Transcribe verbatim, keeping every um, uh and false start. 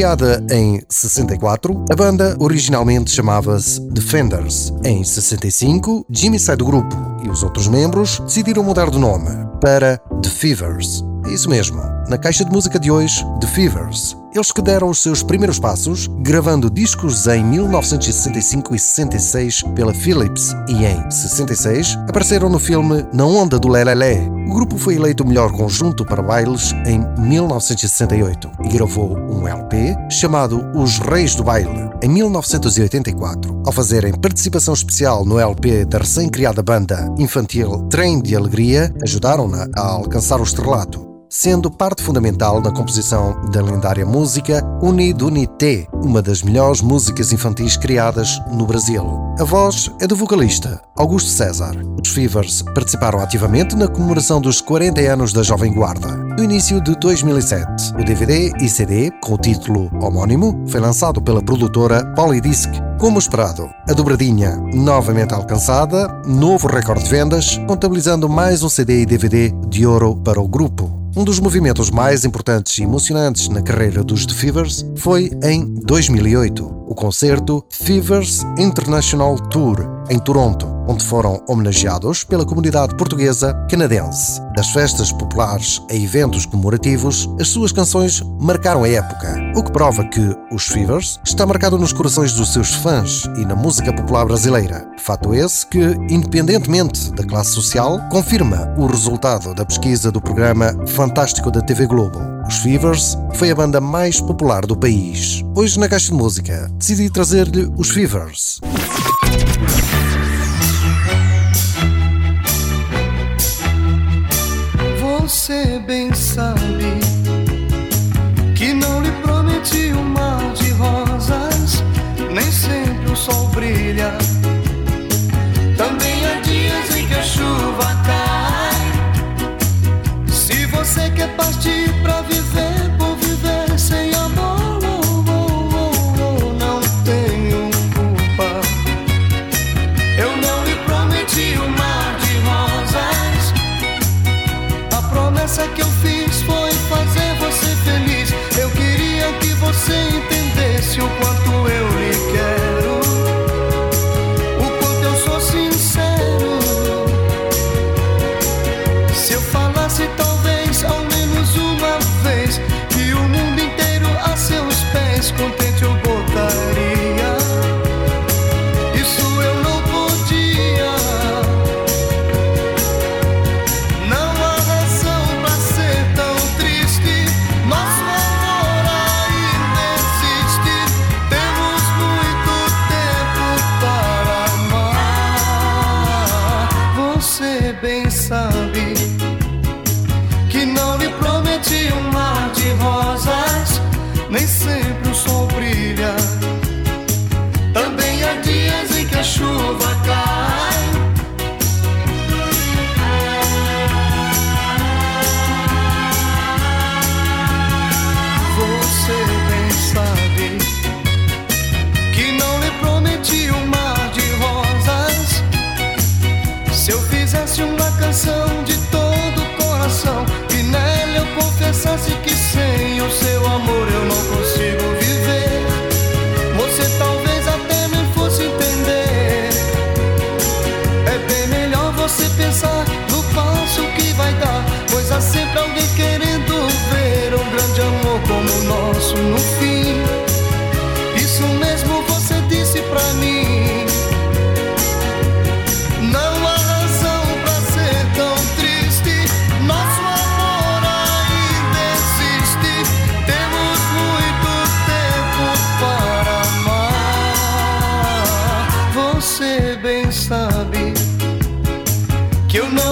Criada em sessenta e quatro, a banda originalmente chamava-se Defenders. Em sessenta e cinco, Jimmy sai do grupo e os outros membros decidiram mudar de nome para The Fevers. É isso mesmo, na caixa de música de hoje, The Fevers. Eles que deram os seus primeiros passos, gravando discos em mil novecentos e sessenta e cinco e sessenta e seis pela Philips e em sessenta e seis apareceram no filme Na Onda do Lelé. O grupo foi eleito o melhor conjunto para bailes em mil novecentos e sessenta e oito e gravou um L P chamado Os Reis do Baile em mil novecentos e oitenta e quatro. Ao fazerem participação especial no L P da recém-criada banda infantil Trem de Alegria, ajudaram-na a alcançar o estrelato, sendo parte fundamental na composição da lendária música Unide Unité, uma das melhores músicas infantis criadas no Brasil. A voz é do vocalista Augusto César. Os Fevers participaram ativamente na comemoração dos quarenta anos da Jovem Guarda. No início de dois mil e sete, o D V D e C D, com o título homónimo, foi lançado pela produtora Polydisc. Como esperado, a dobradinha novamente alcançada, novo recorde de vendas, contabilizando mais um C D e D V D de ouro para o grupo. Um dos movimentos mais importantes e emocionantes na carreira dos The Fevers foi em dois mil e oito, o concerto Fevers International Tour, em Toronto, onde foram homenageados pela comunidade portuguesa canadense. Das festas populares a eventos comemorativos, as suas canções marcaram a época, o que prova que os Fevers está marcado nos corações dos seus fãs e na música popular brasileira. Fato esse que, independentemente da classe social, confirma o resultado da pesquisa do programa Fantástico da T V Globo. Os Fevers foi a banda mais popular do país. Hoje na Caixa de Música decidi trazer-lhe os Fevers. Você bem sabe que não lhe prometi um mar de rosas, nem sempre o sol brilha. Também há dias em que a chuva cai. Se você quer partir pra viver, por viver sem amor, oh, oh, oh, oh, não tenho culpa. Eu não lhe prometi um mar de rosas. A promessa que eu fiz foi fazer você feliz. Eu queria que você entendesse o quanto eu lhe quero, o quanto eu sou sincero. Se eu falasse talvez ao menos uma vez que o mundo inteiro a seus pés contente eu botaria, isso eu não podia. Não há razão pra ser tão triste. Nosso amor ainda existe. Temos muito tempo para amar. Você bem sabe que não lhe prometi um mar de rosas, nem sempre o sol brilha. Também há dias em que a chuva cai. Você bem sabe que não lhe prometi um mar de rosas. Se eu fizesse uma canção de todo o coração e nela eu confessasse que sem o seu amor eu não consigo viver, você talvez até me fosse entender. É bem melhor você pensar no passo que vai dar, pois há sempre alguém querendo ver um grande amor como o nosso no fim. Isso mesmo você disse pra mim. Não há razão pra ser tão triste. Nosso amor ainda existe. Temos muito tempo para amar. Você bem sabe que eu não